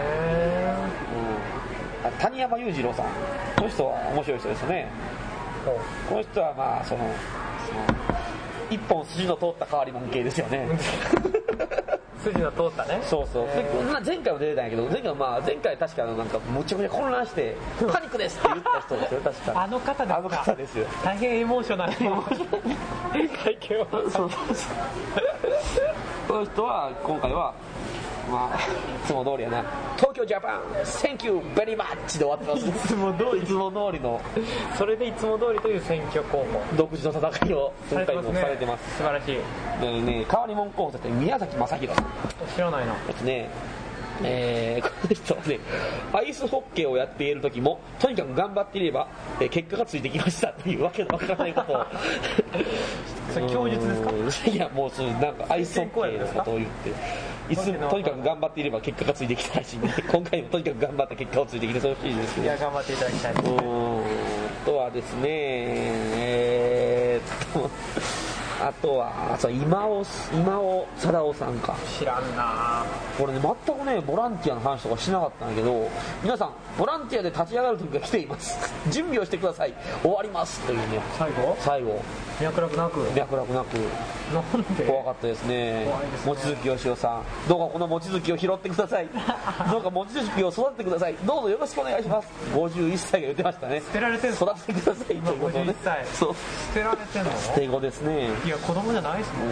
うん、谷山裕次郎さん。この人は面白い人ですね。この人はまあその、その一本筋の通った変わり者系ですよね。 筋の通ったね。 そうそう。で前回も出てたんやけど、前回はまあ前回確かなんかむちゃくちゃ混乱してパニックですって言った人ですよ確か。 あの方ですか。 あの方ですよ。 大変エモーショナル。会見を。そうそうそう。 この人は今回はまあいつも通りやな。東京ジャパン Thank you very much で終わってます。 いつも通りいつも通りの。 それでいつも通りという選挙候補。 独自の戦いを今回もされてます。 素晴らしい。 でね、変わり者候補として宮崎正弘さん。 知らないな。 ですね。えー、この人はね、アイスホッケーをやっている時もとにかく頑張っていれば、えー、結果がついてきましたというわけのわからないことをそれ供述ですか？ いやもうそのなんかアイスホッケーのことを言っていつとにかく頑張っていれば結果がついてきたらしいんで今回もとにかく頑張った結果をついてきてほしいですけど。 いや頑張っていただきたいですね。 うーんとはですねえー、っとあとはそう今尾今尾貞夫さんか。 知らんな。 これね全くねボランティアの話とかしなかったんだけど、皆さんボランティアで立ち上がる時が来ています準備をしてください終わりますというね。 最後最後脈絡なく脈絡なくなんで怖かったですね。 怖いですね。 望月義雄さんどうかこの望月を拾ってくださいどうか望月を育ててくださいどうぞよろしくお願いします。ごじゅういっさいが言ってましたね。 捨てられてんの？ 育ててくださいということをね。そう捨てられてんの？ 捨て子ですね。 いや子供じゃないですもん。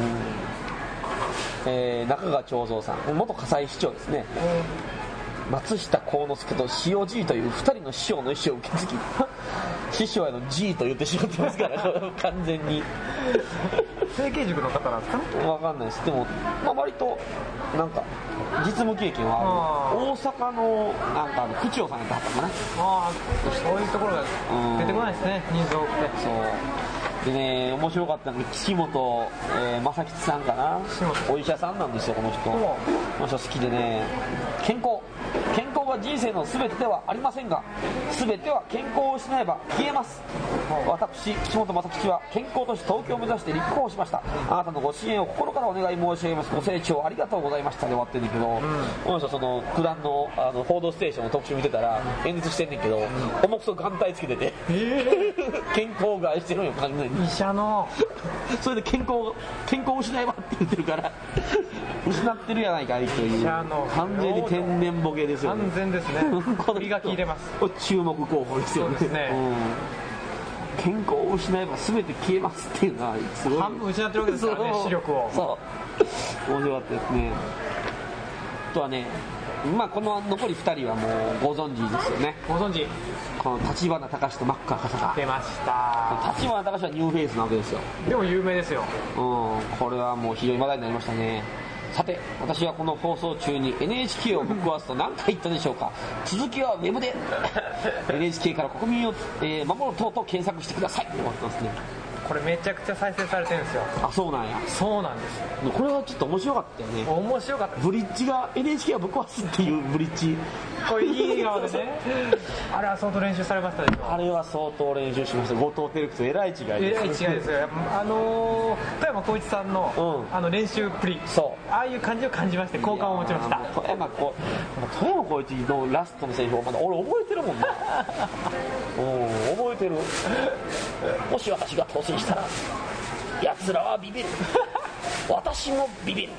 えー、中川長三さん元葛西市長ですね。松下幸之助と塩爺というふたりの師匠の意思を受け継ぎ師匠への G と言ってしまってますから完全に成形塾の方なんですかね。 分かんないです。でも、まあ、割となんか実務経験はある。大阪のなんか区長さんやったはったかな。 ああそういうところが出てこないですね、人数多くて。 そうでね、面白かったのが岸本、えー、正吉さんかな。お医者さんなんですよこの人。この人好きでね、健康健康が人生の全てではありませんが全ては健康を失えば消えます。私岸本正吉は健康都市東京を目指して立候補しました。あなたのご支援を心からお願い申し上げます。ご清聴ありがとうございましたで終わってるんだけど、うん、この人その九段 の, あの報道ステーションの特集見てたら演説してんねんけど、うん、重くそ眼帯つけてて、えー、健康を害してるんよ完全に。 医者のそれで健康健康を失えばって言ってるから失ってるやないかいという完全に天然ボケですよね。 完全ですね首が効いてます。 注目候補ですよね。そうですね、うん、健康を失えば全て消えますっていうのはすごい半分失ってるわけですからね視力を。 そう面白かったですね。あとはね、まあ、この残りふたりはもうご存知ですよね。 ご存知この立花隆と真っ赤赤坂出ました。 立花隆はニューフェイスなわけですよ。 でも有名ですよ。 うん、これはもう非常に話題になりましたね。さて私はこの放送中に エヌエイチケー をぶっ壊すと何回言ったでしょうか。続きはウェブでエヌエイチケー から国民を、えー、守る党と検索してくださいって思ってますね。 これめちゃくちゃ再生されてるんですよ。 あ、そうなんや。 そうなんですよ。 これはちょっと面白かったよね。 面白かった。 ブリッジが エヌエイチケー をぶっ壊すっていうブリッジ、 これいい笑顔でねあれは相当練習されましたでしょ。 あれは相当練習しました。後藤輝樹とえらい違いです。 えらい違いですよ。あのー、富山光一さんの、うん、あの練習っぷり、そうああいう感じを感じまして好感を持ちました。 富山こ富山光一のラストのセリフをまだ俺覚えてるもんねうん覚えてるもし私が当選したら奴らはビビる私もビビる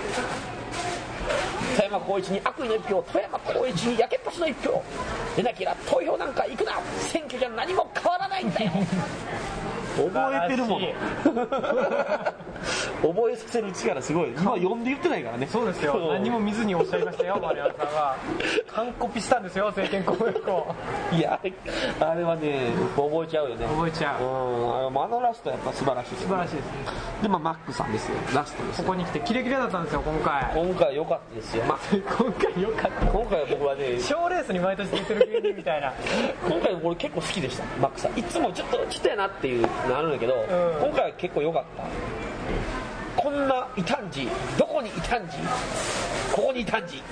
富山光一に悪意の一票、富山光一にやけっぱしの一票でなければ投票なんか行くな、選挙じゃ何も変わらないんだよ覚えてるもの覚えさせる力すごい。今読んで言ってないからね。 そうですよ。何も見ずにおっしゃいましたよ、丸山さんは。完コピしたんですよ、政権公約を。 いや、あれ、あれはね、覚えちゃうよね。 覚えちゃう。 うん、あのラストはやっぱ素晴らしいです、ね。 素晴らしいですね。 で、まあ、マックさんですよ、ラストです、ね。 ここに来てキレキレだったんですよ、今回。 今回良かったですよ。まあ、 今回良かった。 今回は僕はね、 賞レースに毎年出てる芸人みたいな。 今回俺結構好きでした、マックさん。いつもちょっとちょっとやなっていうのあるんだけど、うん、今回は結構良かった。こんな異端児、どこに異端児、ここに異端児。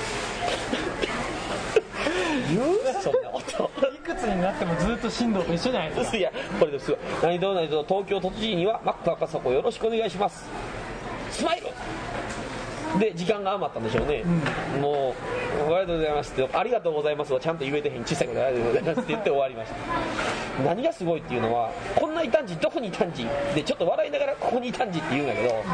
言うそんなこといくつになってもずっと振動と一緒じゃないですか。 いや、これですよ。何と何と東京都知事にはマック赤坂をよろしくお願いします。スマイルで時間が余ったんでしょうね、うん、もうありがとうございますって、ありがとうございますをちゃんと言えてへん小さいことありがとうございますって言って終わりました。何がすごいっていうのは、こんな異端児どこに異端児でちょっと笑いながらここに異端児って言うんだけど、うん、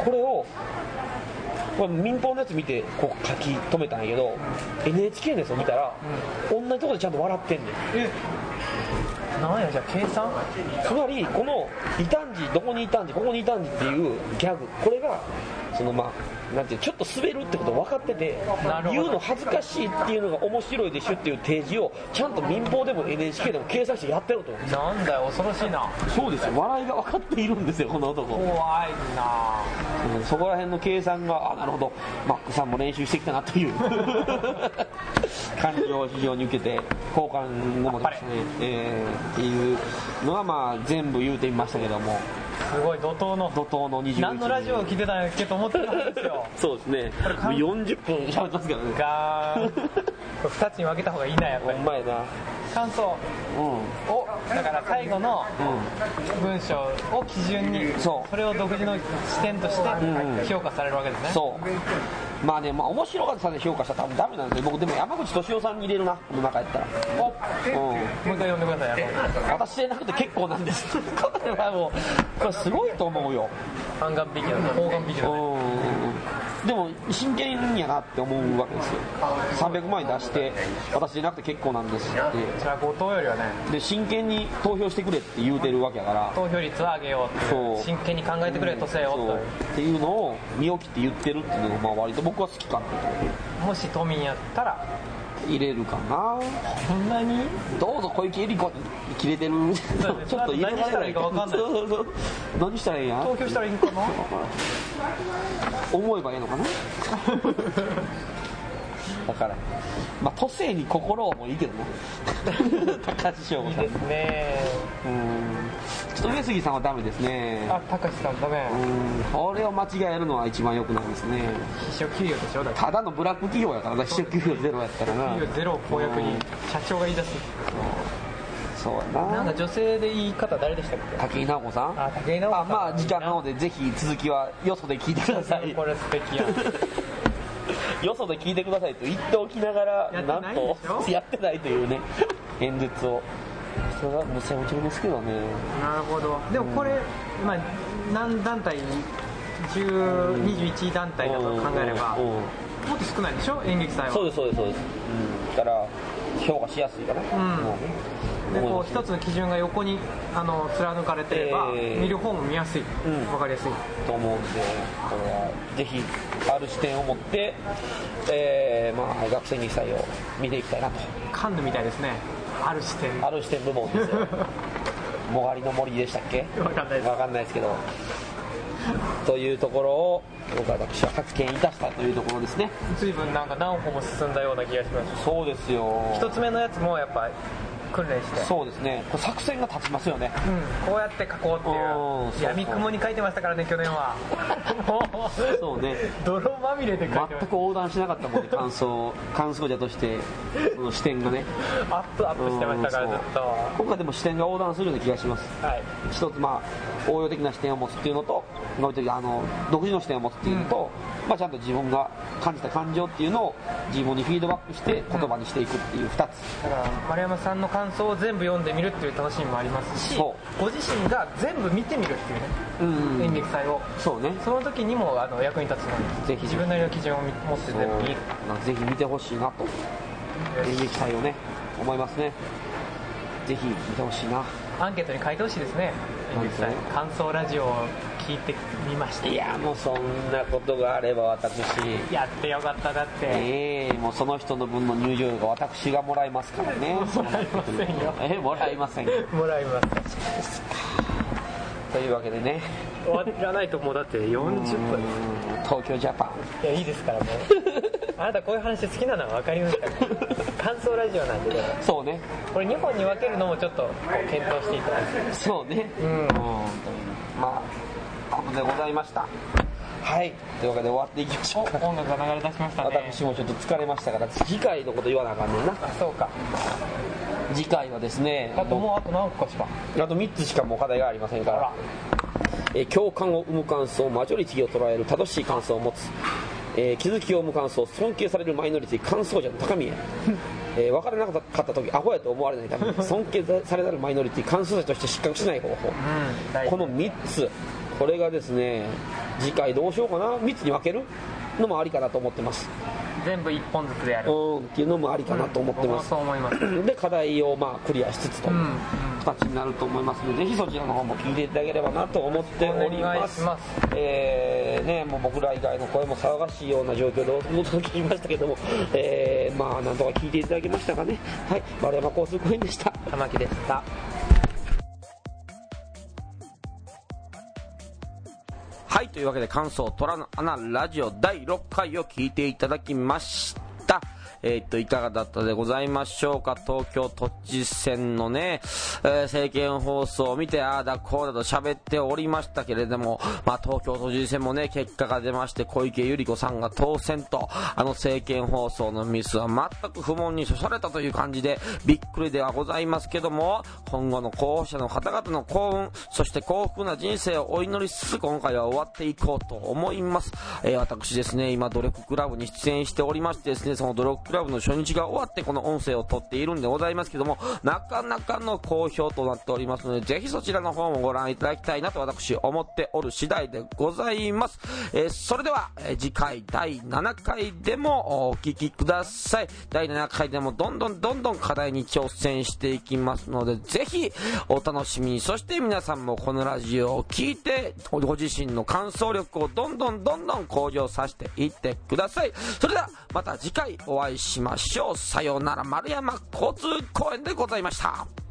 これをこれ民放のやつ見てこう書き留めたんやけど、 エヌエイチケー のやつを見たら、うん、同じところでちゃんと笑ってんねん。 えなんや、じゃあ計算、 つまりこの異端児どこに異端児ここに異端児っていうギャグ、これがそのまあなんていうちょっと滑るってこと分かってて、言うの恥ずかしいっていうのが面白いでしょっていう提示をちゃんと民放でも エヌエイチケー でも計算してやってると思う。 なんだよ、恐ろしいな。 そうですよ、笑いが分かっているんですよこの男。 怖いな、 うん、そこら辺の計算が、あ、なるほど、マックさんも練習してきたなという感じを非常に受けて好感を持ちましたね、えー、っていうのはまあ全部言うてみましたけども、 すごい怒涛の怒涛のにじゅういち何のラジオを聞いてたんやっけと思ってたんですよそうですね、よんじゅっぷん喋ってますからね。 ガーンふたつに分けた方がいいな、やっぱり。 ほんまやな。 感想を、うん、だから最後の文章を基準に、うん、それを独自の視点として評価されるわけですね。 そうまあね、まあ面白かったで評価したら多分ダメなんですよ。僕でも山口敏夫さんに入れるな、この中やったら。 お、うん、もう一回呼んでください。 私でなくて結構なんですこれはもうこれすごいと思うよ。 半眼引きだね、方眼引きだね。 でも真剣やなって思うわけですよ。さんびゃくまん円出して私でなくて結構なんですって、 じゃあ後藤よりはねで真剣に投票してくれって言うてるわけやから、 投票率は上げようって、そう真剣に考えてくれとせよとっていうのを身を切って言ってるっていうのがまあ割と僕は好きかな。 もし都民やったら入れるかな。 そんなにどうぞ小池百合子に切れてるちょっと入れ何したらいいか分かんない。 そうそう何したらいいんや、 投票したらいいんかな思えばいいのかなだからまあ都政に心もいいけどね高橋翔吾さんいいですね。うんちょっと上杉さんはダメですね。 あ、高橋さんダメ。 うんこれを間違えるのは一番良くないですね。 秘書給与でしょ、だってただのブラック企業やからな、秘書給与ゼロやったらな。 給与ゼロを公約に社長が言い出す。 そうやな。 なんか女性で言い方誰でしたっけ？ 武井直子さん。 あ、武井直子さん。 あ、まあ時間なのでぜひ続きはよそで聞いてください。 これ素敵や。 よそで聞いてくださいと言っておきながらなんとやってないというね演説を。それはむちゃむちゃですけどね。 なるほど。でもこれ、うん、まあ何団体じゅう、にじゅういち団体だと考えれば、うんうん、もっと少ないでしょ、演劇祭は。 そうですそうですそうです。うん、だから評価しやすいかな。うん。 でこう一つの基準が横にあの貫かれてれば、えー、見る方も見やすい、うん、分かりやすいと思うんで、これはぜひある視点を持って、えーまあ、学生演劇祭を見ていきたいなと。 カンヌみたいですね、ある視点ある視点部門ですよもがりの森でしたっけ、 分かんないです分かんないですけどというところを僕は私は発見いたしたというところですね。 随分なんか何歩も進んだような気がします。 そうですよ。 一つ目のやつもやっぱ訓練して、 そうですね、これ作戦が立ちますよね、 うん、こうやって書こうっていう闇雲に書いてましたからね、去年はそうね、 泥まみれで書いてました。 全く横断しなかったもんね、感想感想者としてその視点がねアップアップしてましたからずっと。 今回でも視点が横断するような気がします、はい、一つまあ応用的な視点を持つっていうのと、あの独自の視点を持つっていうのと、うん、まあ、ちゃんと自分が感じた感情っていうのを自分にフィードバックして言葉にしていくっていうふたつ、 だから丸山さんの感想を全部読んでみるっていう楽しみもありますし、ご自身が全部見てみるっていうね、うんうん、演劇祭をそうね、 その時にもあの役に立つので、ぜひ自分なりの基準を持って全部見る、 ぜひ見てほしいなと演劇祭をね思いますね。ぜひ見てほしいな。 アンケートに書いてほしいですね、演劇祭感想ラジオを聞聞いてみました。 いやもうそんなことがあれば私やってよかった。だって、 えー、もうその人の分の入場料が私がもらいますからね。 もらいませんよ。 えー、もらいませんよ。 もらいます。 というわけでね、 終わらないともうだってよんじゅっぷん。 東京ジャパン。 いやいいですからもうあなたこういう話好きなのは分かりますから感想ラジオなんでね。 そうね、 これにほんに分けるのもちょっとこう検討していただいて。 そうね、 うん、うん、 まあことでございました。はい、というわけで終わっていきましょう。 音楽が流れ出しましたね。 私もちょっと疲れましたから次回のこと言わなあかんねんな。 あ、そうか。 次回はですね、 あともうあと何個しかあとみっつしかもう課題がありませんから、えー共感を生む感想、マジョリティを捉える正しい感想を持つ、えー気づきを生む感想、尊敬されるマイノリティ、感想者の高みへ、えー分からなかった時アホやと思われないために尊敬されざるマイノリティ、感想者として失格しない方法、 うん、 このみっつ、これがですね次回どうしようかな、みっつに分けるのもありかなと思ってます。 全部いっぽんずつでやる、 うんっていうのもありかなと思ってます、 うん、そう思いますで課題をまあクリアしつつと、 うん、 形になると思いますので、ぜひそちらの方も聞いていただければなと思っております。 お願いします。 えーね、もう僕ら以外の声も騒がしいような状況でお届けしましたけども、えー、まあなんとか聞いていただけましたかね。はい、丸山交通公園でした。 玉木でした。 はい、というわけで感想虎の穴ラジオだいろっかいを聞いていただきました。えー、っといかがだったでございましょうか。東京都知事選のね、えー、政見放送を見てああだこうだと喋っておりましたけれども、まあ東京都知事選もね結果が出まして、小池百合子さんが当選と、あの政見放送のミスは全く不問に処されたという感じでびっくりではございますけども、今後の候補者の方々の幸運、そして幸福な人生をお祈りしつつ今回は終わっていこうと思います。えー、私ですね今努力クラブに出演しておりましてですね、その努力クラブの初日が終わってこの音声を撮っているんでございますけども、なかなかの好評となっておりますので、ぜひそちらの方もご覧いただきたいなと私思っておる次第でございます。えー、それでは、えー、次回だいななかいでもお聞きください。だいななかいでもどんどんどんどん課題に挑戦していきますので、ぜひお楽しみに。そして皆さんもこのラジオを聞いてご自身の感想力をどんどんどんどん向上させていってください。それではまた次回お会いしましょう。さようなら。丸山交通公園でございました。